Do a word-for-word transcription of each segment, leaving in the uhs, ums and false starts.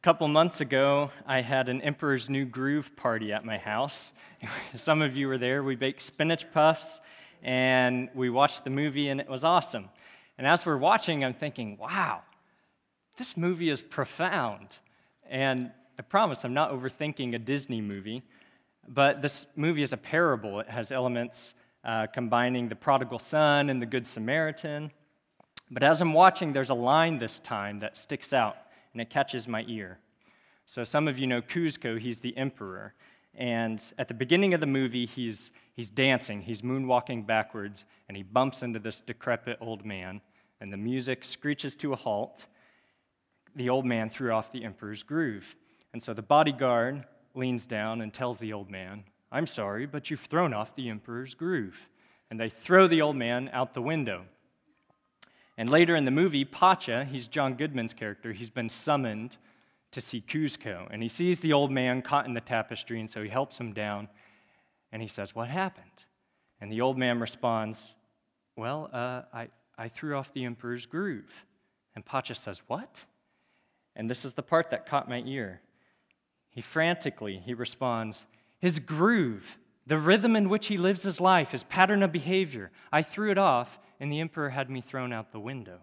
couple months ago, I had an Emperor's New Groove party at my house. Some of you were there. We baked spinach puffs, and we watched the movie, and it was awesome. And as we're watching, I'm thinking, wow, this movie is profound. And I promise I'm not overthinking a Disney movie, but this movie is a parable. It has elements uh, combining the prodigal son and the Good Samaritan. But as I'm watching, there's a line this time that sticks out, and it catches my ear. So some of you know Kuzco, he's the emperor. And at the beginning of the movie, he's, he's dancing, he's moonwalking backwards, and he bumps into this decrepit old man, and the music screeches to a halt. The old man threw off the emperor's groove. And so the bodyguard leans down and tells the old man, "I'm sorry, but you've thrown off the emperor's groove." And they throw the old man out the window. And later in the movie, Pacha, he's John Goodman's character, he's been summoned to see Kuzco. And he sees the old man caught in the tapestry, and so he helps him down. And he says, "What happened?" And the old man responds, "Well, uh, I, I threw off the emperor's groove." And Pacha says, "What?" And this is the part that caught my ear. He frantically, he responds, "His groove, the rhythm in which he lives his life, his pattern of behavior. I threw it off, and the emperor had me thrown out the window."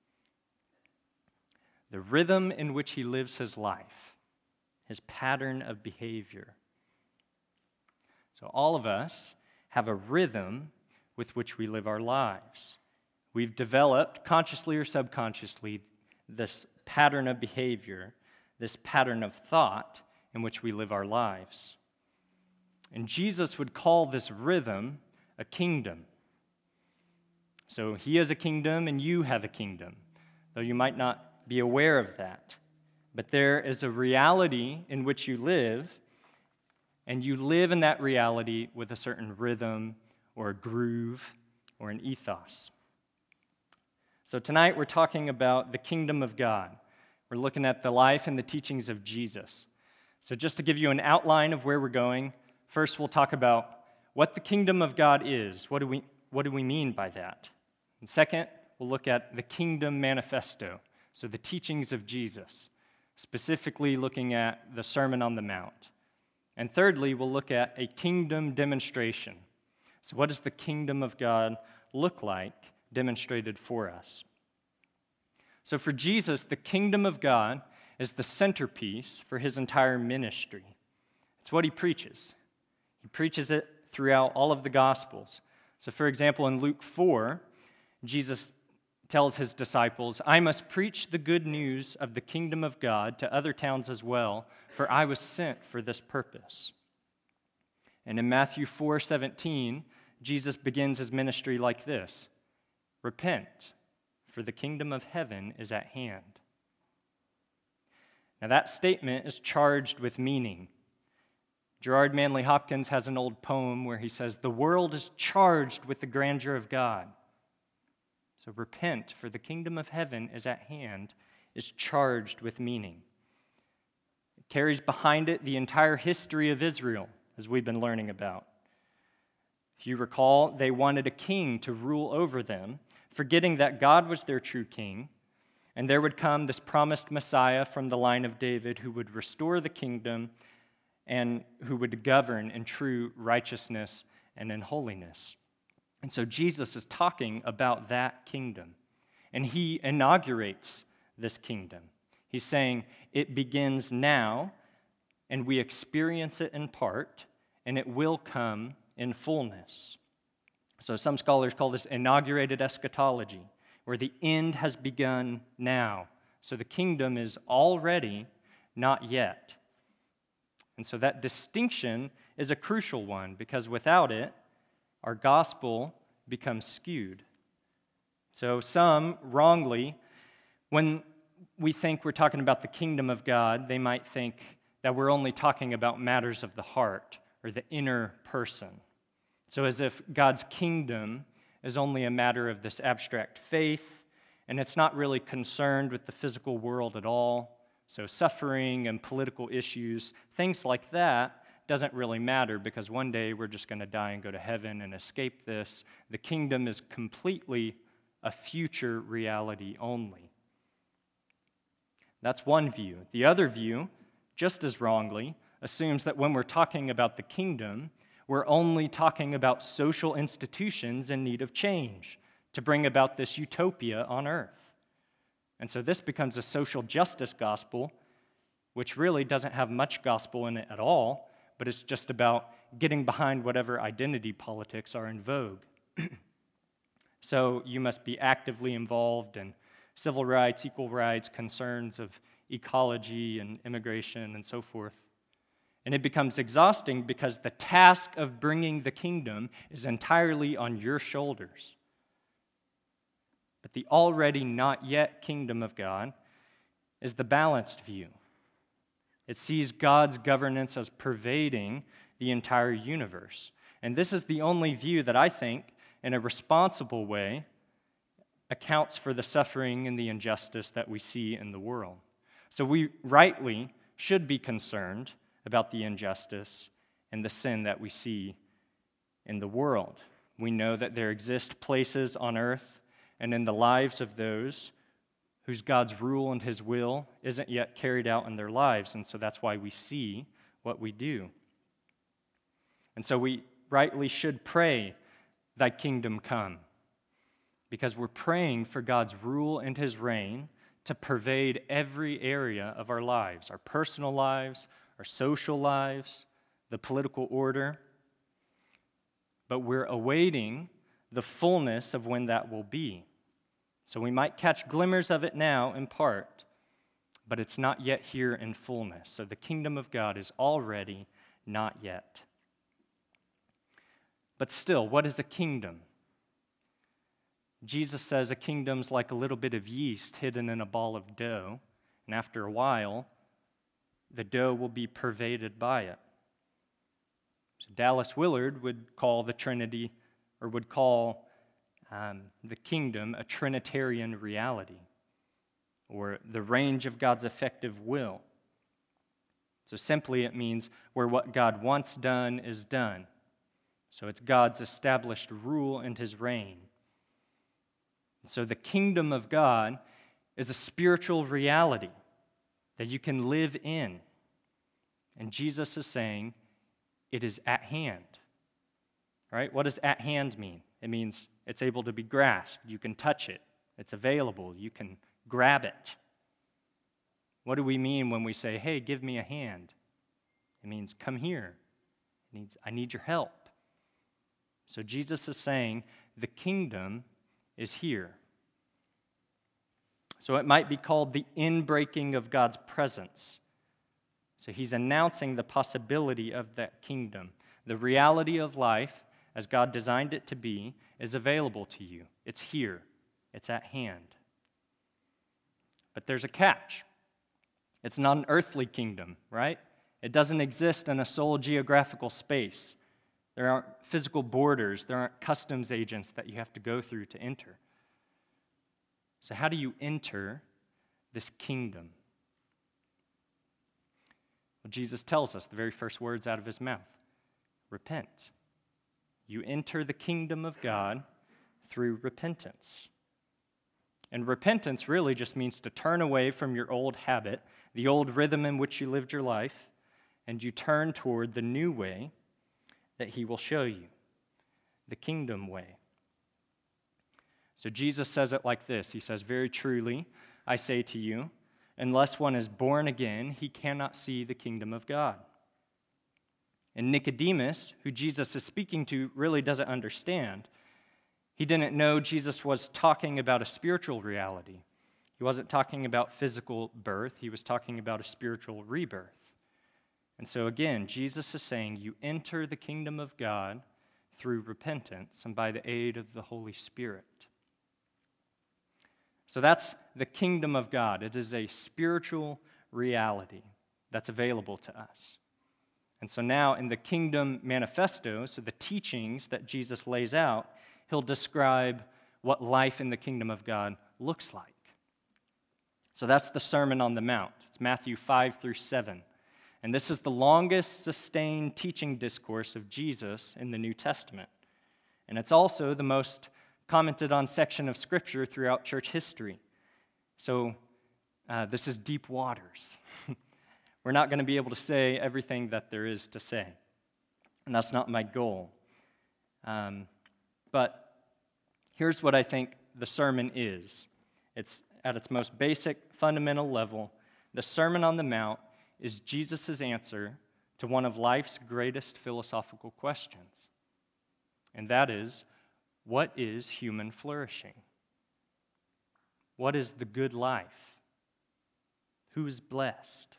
The rhythm in which he lives his life, his pattern of behavior. So all of us have a rhythm with which we live our lives. We've developed, consciously or subconsciously, this pattern of behavior, this pattern of thought in which we live our lives. And Jesus would call this rhythm a kingdom. So he has a kingdom and you have a kingdom, though you might not be aware of that. But there is a reality in which you live, and you live in that reality with a certain rhythm or a groove or an ethos. So tonight we're talking about the kingdom of God. We're looking at the life and the teachings of Jesus. So just to give you an outline of where we're going, first we'll talk about what the kingdom of God is. What do we, what do we mean by that? And second, we'll look at the kingdom manifesto, so the teachings of Jesus, specifically looking at the Sermon on the Mount. And thirdly, we'll look at a kingdom demonstration. So what does the kingdom of God look like demonstrated for us? So for Jesus, the kingdom of God is the centerpiece for his entire ministry. It's what he preaches. He preaches it throughout all of the Gospels. So for example, in Luke four, Jesus tells his disciples, "I must preach the good news of the kingdom of God to other towns as well, for I was sent for this purpose." And in Matthew four seventeen, Jesus begins his ministry like this: "Repent, for the kingdom of heaven is at hand." Now that statement is charged with meaning. Gerard Manley Hopkins has an old poem where he says, "The world is charged with the grandeur of God." So repent, for the kingdom of heaven is at hand, is charged with meaning. It carries behind it the entire history of Israel, as we've been learning about. If you recall, they wanted a king to rule over them, forgetting that God was their true king, and there would come this promised Messiah from the line of David who would restore the kingdom and who would govern in true righteousness and in holiness. And so Jesus is talking about that kingdom, and he inaugurates this kingdom. He's saying it begins now, and we experience it in part, and it will come in fullness. So some scholars call this inaugurated eschatology, where the end has begun now. So the kingdom is already, not yet. And so that distinction is a crucial one, because without it, our gospel becomes skewed. So some, wrongly, when we think we're talking about the kingdom of God, they might think that we're only talking about matters of the heart or the inner person. So as if God's kingdom is only a matter of this abstract faith, and it's not really concerned with the physical world at all. So suffering and political issues, things like that, doesn't really matter, because one day we're just going to die and go to heaven and escape this. The kingdom is completely a future reality only. That's one view. The other view, just as wrongly, assumes that when we're talking about the kingdom, we're only talking about social institutions in need of change to bring about this utopia on earth. And so this becomes a social justice gospel, which really doesn't have much gospel in it at all, but it's just about getting behind whatever identity politics are in vogue. So you must be actively involved in civil rights, equal rights, concerns of ecology and immigration and so forth. And it becomes exhausting because the task of bringing the kingdom is entirely on your shoulders. But the already not yet kingdom of God is the balanced view. It sees God's governance as pervading the entire universe. And this is the only view that I think, in a responsible way, accounts for the suffering and the injustice that we see in the world. So we rightly should be concerned about the injustice and the sin that we see in the world. We know that there exist places on earth and in the lives of those whose God's rule and his will isn't yet carried out in their lives, and so that's why we see what we do. And so we rightly should pray, "Thy kingdom come," because we're praying for God's rule and his reign to pervade every area of our lives, our personal lives, our social lives, the political order. But we're awaiting the fullness of when that will be. So we might catch glimmers of it now in part, but it's not yet here in fullness. So the kingdom of God is already not yet. But still, what is a kingdom? Jesus says a kingdom's like a little bit of yeast hidden in a ball of dough, and after a while, the dough will be pervaded by it. So Dallas Willard would call the Trinity, or would call um, the kingdom a Trinitarian reality, or the range of God's effective will. So simply it means where what God wants done is done. So it's God's established rule and his reign. So the kingdom of God is a spiritual reality that you can live in. And Jesus is saying it is at hand. Right? What does at hand mean? It means it's able to be grasped. You can touch it. It's available. You can grab it. What do we mean when we say, "Hey, give me a hand"? It means, "Come here. It needs, I need your help." So Jesus is saying the kingdom is here. So it might be called the inbreaking of God's presence. So he's announcing the possibility of that kingdom. The reality of life, as God designed it to be, is available to you. It's here. It's at hand. But there's a catch. It's not an earthly kingdom, right? It doesn't exist in a sole geographical space. There aren't physical borders. There aren't customs agents that you have to go through to enter. So how do you enter this kingdom? Well, Jesus tells us the very first words out of his mouth. Repent. You enter the kingdom of God through repentance. And repentance really just means to turn away from your old habit, the old rhythm in which you lived your life, and you turn toward the new way that he will show you, the kingdom way. So Jesus says it like this. He says, "Very truly, I say to you, unless one is born again, he cannot see the kingdom of God." And Nicodemus, who Jesus is speaking to, really doesn't understand. He didn't know Jesus was talking about a spiritual reality. He wasn't talking about physical birth. He was talking about a spiritual rebirth. And so again, Jesus is saying you enter the kingdom of God through repentance and by the aid of the Holy Spirit. So that's the kingdom of God. It is a spiritual reality that's available to us. And so now in the Kingdom Manifesto, so the teachings that Jesus lays out, he'll describe what life in the kingdom of God looks like. So that's the Sermon on the Mount. It's Matthew five through seven. And this is the longest sustained teaching discourse of Jesus in the New Testament. And it's also the most commented on section of Scripture throughout church history. So Uh, this is deep waters. We're not going to be able to say everything that there is to say, and that's not my goal. Um, but here's what I think the sermon is. It's at its most basic, fundamental level. The Sermon on the Mount is Jesus' answer to one of life's greatest philosophical questions, and that is, what is human flourishing? What is the good life? Who's blessed?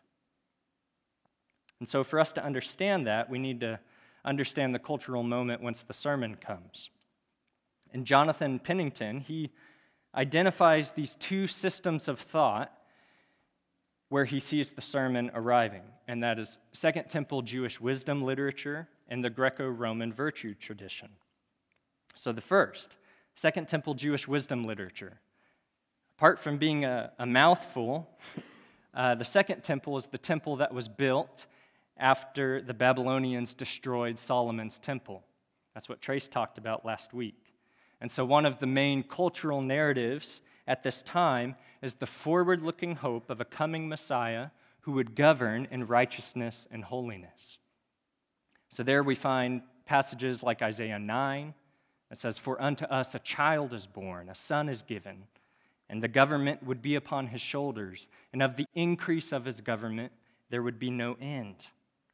And so for us to understand that, we need to understand the cultural moment whence the sermon comes. And Jonathan Pennington, he identifies these two systems of thought where he sees the sermon arriving, and that is Second Temple Jewish wisdom literature and the Greco-Roman virtue tradition. So the first, Second Temple Jewish wisdom literature. Apart from being a, a mouthful, uh, the Second Temple is the temple that was built after the Babylonians destroyed Solomon's temple. That's what Trace talked about last week. And so one of the main cultural narratives at this time is the forward-looking hope of a coming Messiah who would govern in righteousness and holiness. So there we find passages like Isaiah nine. It says, "For unto us a child is born, a son is given, and the government would be upon his shoulders, and of the increase of his government there would be no end."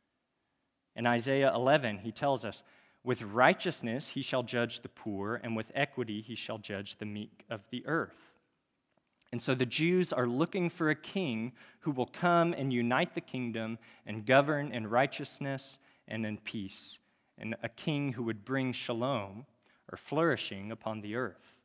In Isaiah eleven, he tells us, "With righteousness he shall judge the poor, and with equity he shall judge the meek of the earth." And so the Jews are looking for a king who will come and unite the kingdom and govern in righteousness and in peace, and a king who would bring shalom, or flourishing, upon the earth.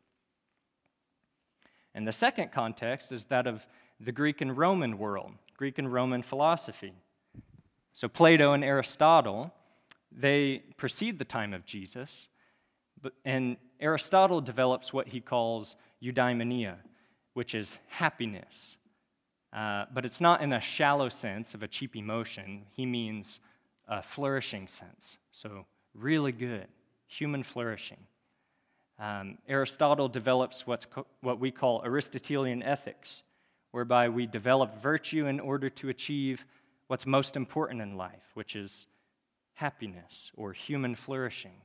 And the second context is that of the Greek and Roman world, Greek and Roman philosophy. So Plato and Aristotle, they precede the time of Jesus, but, and Aristotle develops what he calls eudaimonia, which is happiness. Uh, but it's not in a shallow sense of a cheap emotion. He means a flourishing sense. So really good, human flourishing. Um, Aristotle develops what's co- what we call Aristotelian ethics, whereby we develop virtue in order to achieve what's most important in life, which is happiness or human flourishing.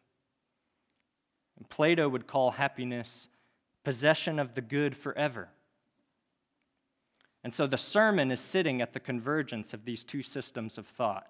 And Plato would call happiness possession of the good forever. And so the sermon is sitting at the convergence of these two systems of thought.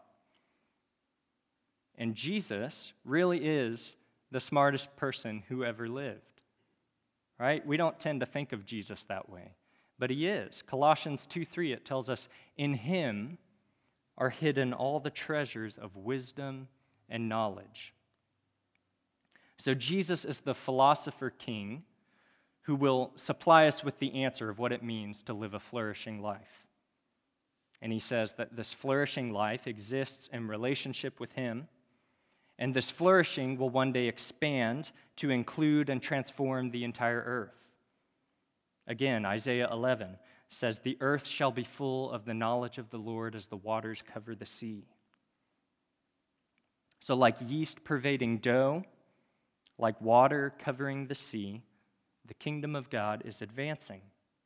And Jesus really is the smartest person who ever lived, right? We don't tend to think of Jesus that way, but he is. Colossians two three, it tells us, "In him are hidden all the treasures of wisdom and knowledge." So Jesus is the philosopher king who will supply us with the answer of what it means to live a flourishing life. And he says that this flourishing life exists in relationship with him, and this flourishing will one day expand to include and transform the entire earth. Again, Isaiah eleven says, "The earth shall be full of the knowledge of the Lord as the waters cover the sea." So like yeast pervading dough, like water covering the sea, the kingdom of God is advancing.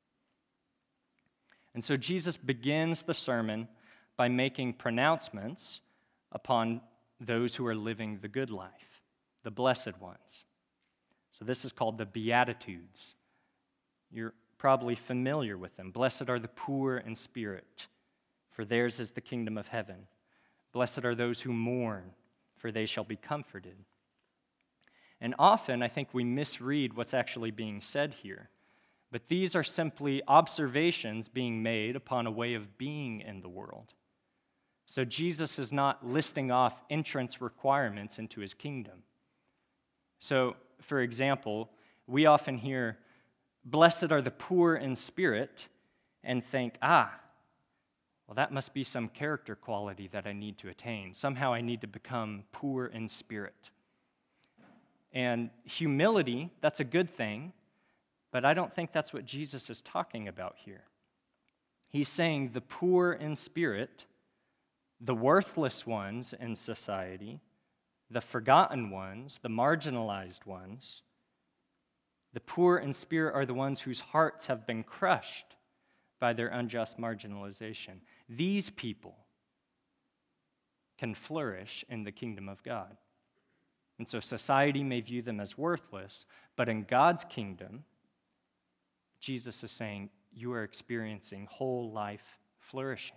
And so Jesus begins the sermon by making pronouncements upon those who are living the good life, the blessed ones. So this is called the Beatitudes. You're probably familiar with them. "Blessed are the poor in spirit, for theirs is the kingdom of heaven. Blessed are those who mourn, for they shall be comforted." And often, I think we misread what's actually being said here. But these are simply observations being made upon a way of being in the world. So Jesus is not listing off entrance requirements into his kingdom. So, for example, we often hear, "Blessed are the poor in spirit," and think, ah, well, that must be some character quality that I need to attain. Somehow I need to become poor in spirit. And humility, that's a good thing, but I don't think that's what Jesus is talking about here. He's saying the poor in spirit, the worthless ones in society, the forgotten ones, the marginalized ones, the poor in spirit are the ones whose hearts have been crushed by their unjust marginalization. These people can flourish in the kingdom of God. And so society may view them as worthless, but in God's kingdom, Jesus is saying, you are experiencing whole life flourishing.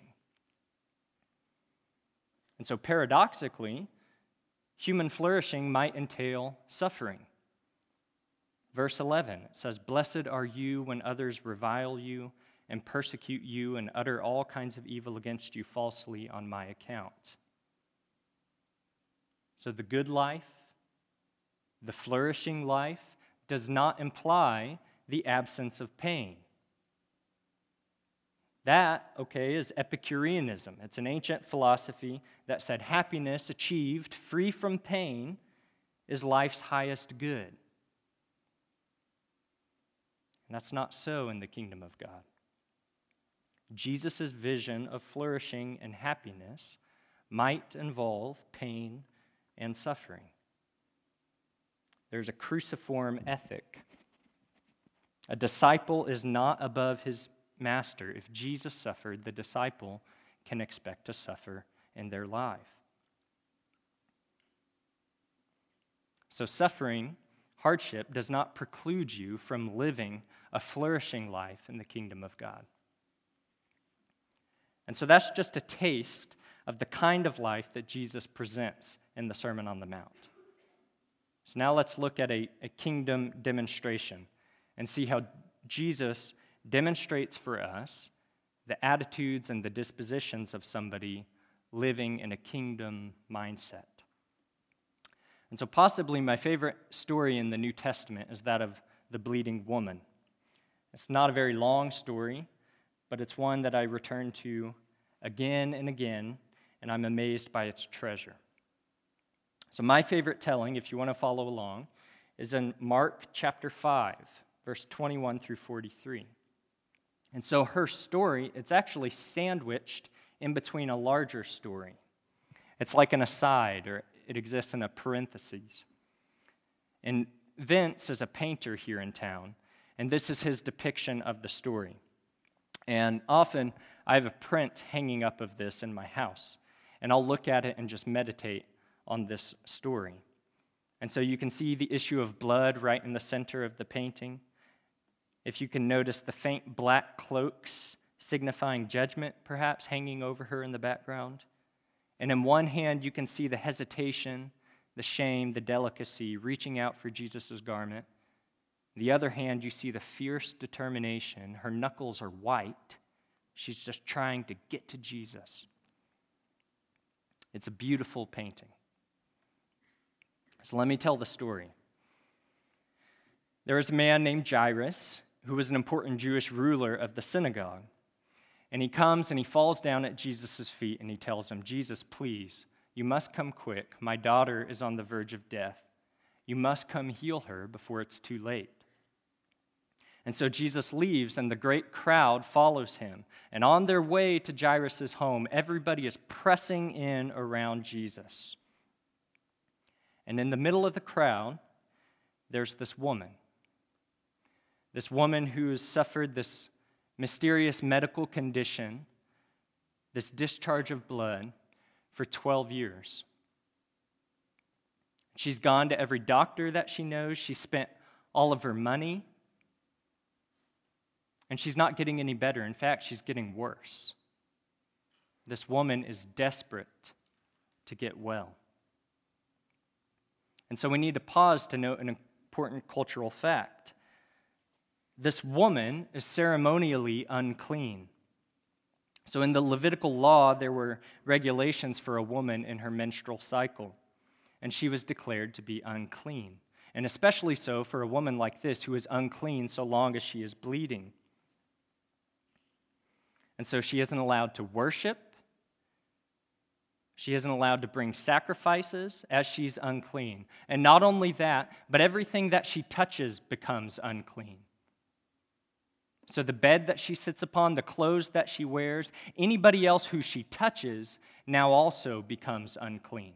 And so paradoxically, human flourishing might entail suffering. Verse eleven, it says, "Blessed are you when others revile you and persecute you and utter all kinds of evil against you falsely on my account." So the good life, the flourishing life, does not imply the absence of pain. That, okay, is Epicureanism. It's an ancient philosophy that said happiness achieved free from pain is life's highest good. And that's not so in the kingdom of God. Jesus' vision of flourishing and happiness might involve pain and suffering. There's a cruciform ethic. A disciple is not above his master. If Jesus suffered, the disciple can expect to suffer in their life. So suffering, hardship, does not preclude you from living a flourishing life in the kingdom of God. And so that's just a taste of the kind of life that Jesus presents in the Sermon on the Mount. So now let's look at a, a kingdom demonstration and see how Jesus demonstrates for us the attitudes and the dispositions of somebody living in a kingdom mindset. And so possibly my favorite story in the New Testament is that of the bleeding woman. It's not a very long story, but it's one that I return to again and again, and I'm amazed by its treasure. So my favorite telling, if you want to follow along, is in Mark chapter five, verse twenty-one through forty-three. And so her story, it's actually sandwiched in between a larger story. It's like an aside, or it exists in a parenthesis. And Vince is a painter here in town, and this is his depiction of the story. And often I have a print hanging up of this in my house, and I'll look at it and just meditate on this story. And so you can see the issue of blood right in the center of the painting. If you can notice the faint black cloaks signifying judgment, perhaps, hanging over her in the background. And in one hand, you can see the hesitation, the shame, the delicacy, reaching out for Jesus' garment. In the other hand, you see the fierce determination. Her knuckles are white. She's just trying to get to Jesus. It's a beautiful painting. So let me tell the story. There was a man named Jairus who was an important Jewish ruler of the synagogue. And he comes and he falls down at Jesus' feet and he tells him, "Jesus, please, you must come quick. My daughter is on the verge of death. You must come heal her before it's too late." And so Jesus leaves and the great crowd follows him. And on their way to Jairus' home, everybody is pressing in around Jesus. And in the middle of the crowd, there's this woman. This woman who has suffered this mysterious medical condition, this discharge of blood, for twelve years. She's gone to every doctor that she knows. She spent all of her money. And she's not getting any better. In fact, she's getting worse. This woman is desperate to get well. And so we need to pause to note an important cultural fact. This woman is ceremonially unclean. So in the Levitical law, there were regulations for a woman in her menstrual cycle, and she was declared to be unclean, and especially so for a woman like this who is unclean so long as she is bleeding. And so she isn't allowed to worship. She isn't allowed to bring sacrifices as she's unclean. And not only that, but everything that she touches becomes unclean. So the bed that she sits upon, the clothes that she wears, anybody else who she touches now also becomes unclean.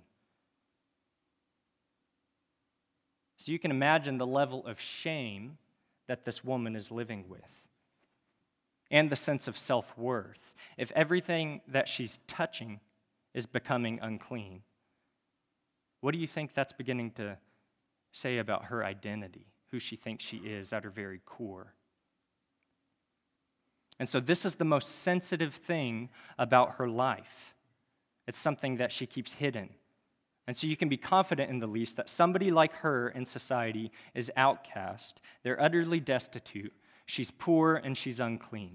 So you can imagine the level of shame that this woman is living with. and the sense of self-worth, if everything that she's touching is becoming unclean, what do you think that's beginning to say about her identity, who she thinks she is at her very core? And so this is the most sensitive thing about her life. It's something that she keeps hidden. And so you can be confident, in the least, that somebody like her in society is outcast. They're utterly destitute. She's poor and she's unclean.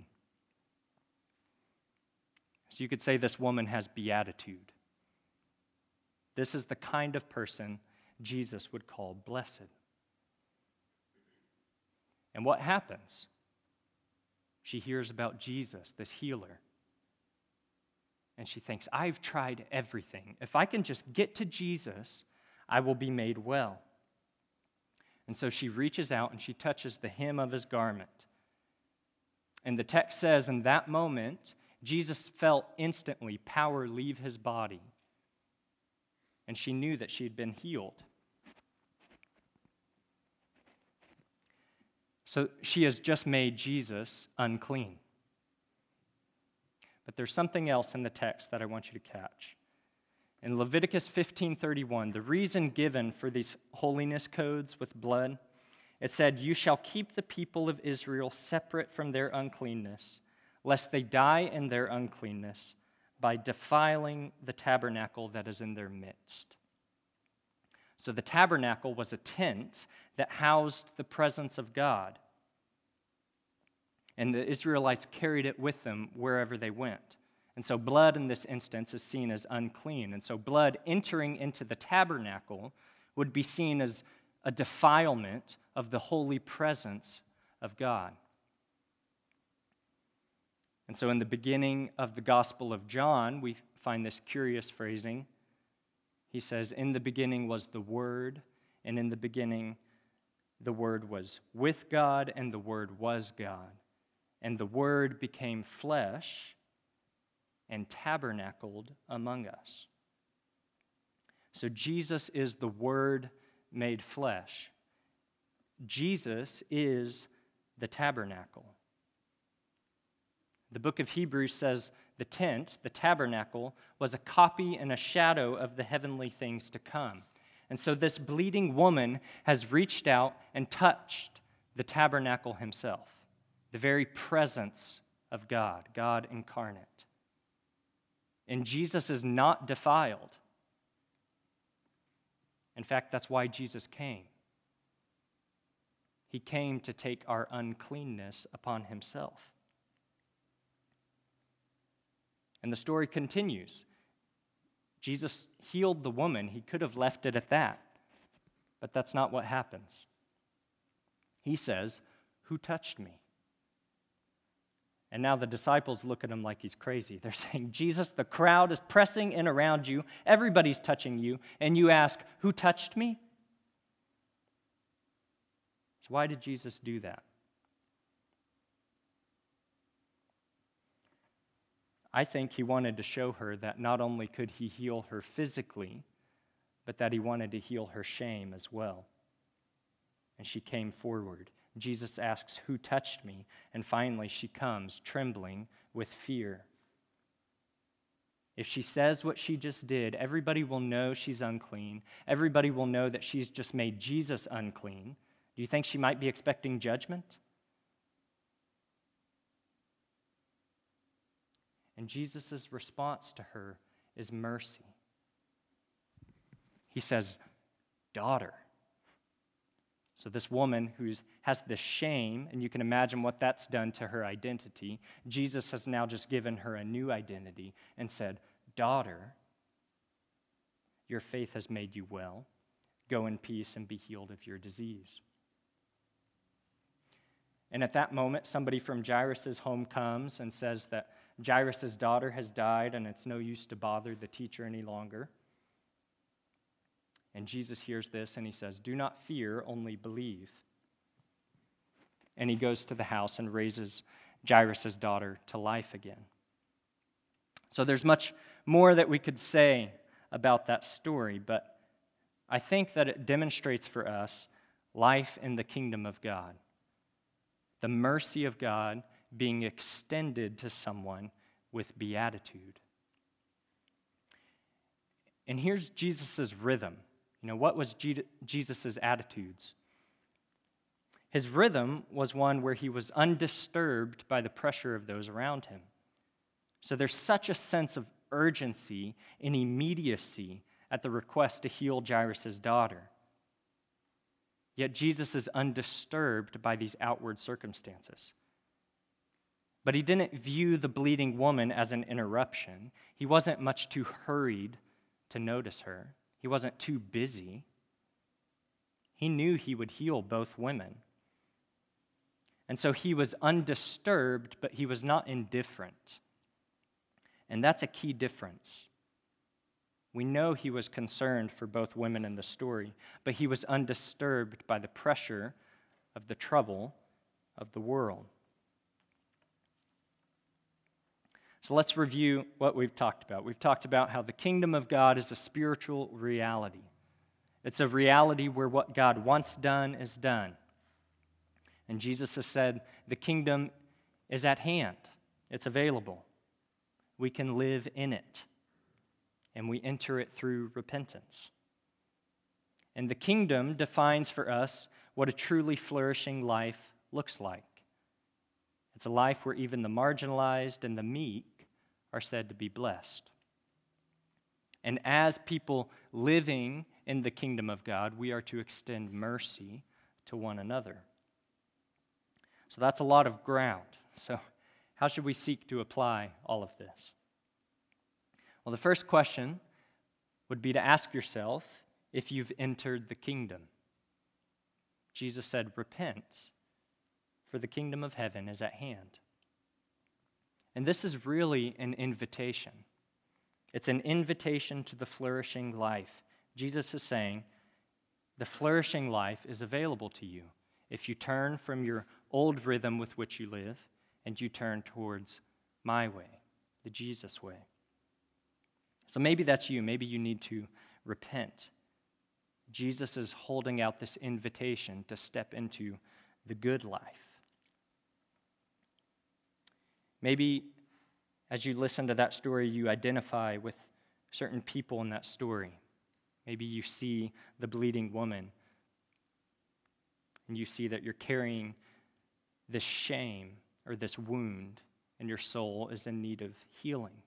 So you could say this woman has beatitude. This is the kind of person Jesus would call blessed. And what happens? She hears about Jesus, this healer. And she thinks, I've tried everything. If I can just get to Jesus, I will be made well. And so she reaches out and she touches the hem of his garment. And the text says, in that moment, Jesus felt instantly power leave his body. And she knew that she had been healed. So she has just made Jesus unclean. But there's something else in the text that I want you to catch. In Leviticus fifteen thirty-one, the reason given for these holiness codes with blood, it said, you shall keep the people of Israel separate from their uncleanness, lest they die in their uncleanness by defiling the tabernacle that is in their midst. So the tabernacle was a tent that housed the presence of God. And the Israelites carried it with them wherever they went. And so blood in this instance is seen as unclean. And so blood entering into the tabernacle would be seen as a defilement of the holy presence of God. And so in the beginning of the Gospel of John, we find this curious phrasing. He says, in the beginning was the Word, and in the beginning the Word was with God, and the Word was God. And the Word became flesh and tabernacled among us. So Jesus is the Word made flesh. Jesus is the tabernacle. The book of Hebrews says the tent, the tabernacle, was a copy and a shadow of the heavenly things to come. And so this bleeding woman has reached out and touched the tabernacle himself, the very presence of God, God incarnate. And Jesus is not defiled. In fact, that's why Jesus came. He came to take our uncleanness upon himself. And the story continues. Jesus healed the woman. He could have left it at that. But that's not what happens. He says, who touched me? And now the disciples look at him like he's crazy. They're saying, Jesus, the crowd is pressing in around you. Everybody's touching you. And you ask, who touched me? So why did Jesus do that? I think he wanted to show her that not only could he heal her physically, but that he wanted to heal her shame as well. And she came forward. Jesus asks, who touched me? And finally she comes, trembling with fear. If she says what she just did, everybody will know she's unclean. Everybody will know that she's just made Jesus unclean. Do you think she might be expecting judgment? And Jesus' response to her is mercy. He says, daughter. So this woman who has this shame, and you can imagine what that's done to her identity, Jesus has now just given her a new identity and said, daughter, your faith has made you well. Go in peace and be healed of your disease. And at that moment, somebody from Jairus' home comes and says that Jairus' daughter has died and it's no use to bother the teacher any longer. And Jesus hears this and he says, do not fear, only believe. And he goes to the house and raises Jairus' daughter to life again. So there's much more that we could say about that story, but I think that it demonstrates for us life in the kingdom of God. The mercy of God being extended to someone with beatitude. And here's Jesus' rhythm. You know, what was Jesus' attitudes? His rhythm was one where he was undisturbed by the pressure of those around him. So there's such a sense of urgency and immediacy at the request to heal Jairus' daughter. Yet Jesus is undisturbed by these outward circumstances. But he didn't view the bleeding woman as an interruption. He wasn't much too hurried to notice her. He wasn't too busy. He knew he would heal both women. And so he was undisturbed, but he was not indifferent. And that's a key difference. We know he was concerned for both women in the story, but he was undisturbed by the pressure of the trouble of the world. So let's review what we've talked about. We've talked about how the kingdom of God is a spiritual reality. It's a reality where what God wants done is done. And Jesus has said the kingdom is at hand. It's available. We can live in it. And we enter it through repentance. And the kingdom defines for us what a truly flourishing life looks like. It's a life where even the marginalized and the meek are said to be blessed. And as people living in the kingdom of God, we are to extend mercy to one another. So that's a lot of ground. So how should we seek to apply all of this? Well, the first question would be to ask yourself if you've entered the kingdom. Jesus said, "Repent, for the kingdom of heaven is at hand." And this is really an invitation. It's an invitation to the flourishing life. Jesus is saying, the flourishing life is available to you if you turn from your old rhythm with which you live and you turn towards my way, the Jesus way. So maybe that's you. Maybe you need to repent. Jesus is holding out this invitation to step into the good life. Maybe as you listen to that story, you identify with certain people in that story. Maybe you see the bleeding woman, and you see that you're carrying this shame or this wound, and your soul is in need of healing.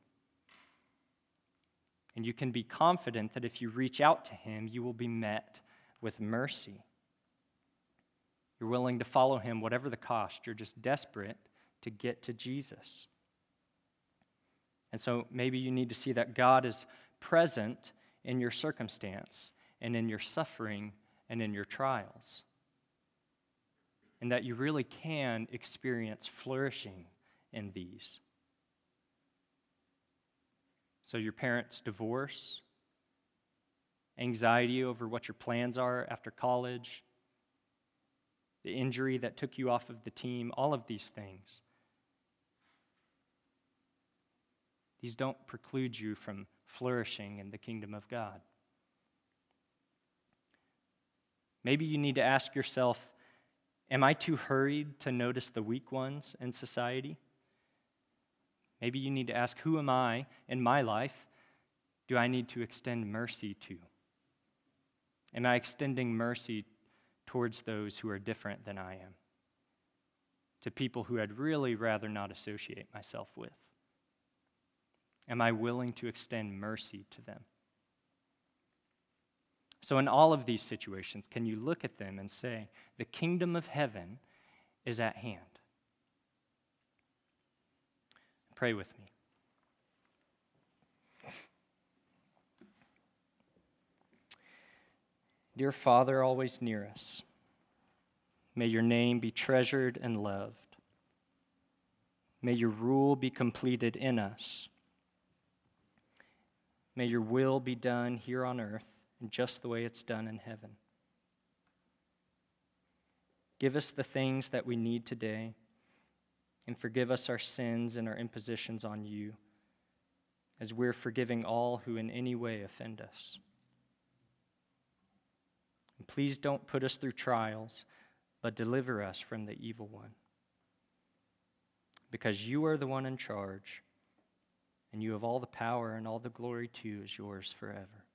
And you can be confident that if you reach out to him, you will be met with mercy. You're willing to follow him, whatever the cost. You're just desperate to get to Jesus. And so maybe you need to see that God is present in your circumstance and in your suffering and in your trials. And that you really can experience flourishing in these. So your parents' divorce, anxiety over what your plans are after college, the injury that took you off of the team, all of these things. These don't preclude you from flourishing in the kingdom of God. Maybe you need to ask yourself, am I too hurried to notice the weak ones in society? Maybe you need to ask, who am I in my life do I need to extend mercy to? Am I extending mercy towards those who are different than I am? To people who I'd really rather not associate myself with? Am I willing to extend mercy to them? So in all of these situations, can you look at them and say, the kingdom of heaven is at hand? Pray with me. Dear Father, always near us, may your name be treasured and loved. May your rule be completed in us. May your will be done here on earth in just the way it's done in heaven. Give us the things that we need today, and forgive us our sins and our impositions on you, as we're forgiving all who in any way offend us. And please don't put us through trials, but deliver us from the evil one. because you are the one in charge, and you have all the power, and all the glory too is yours forever.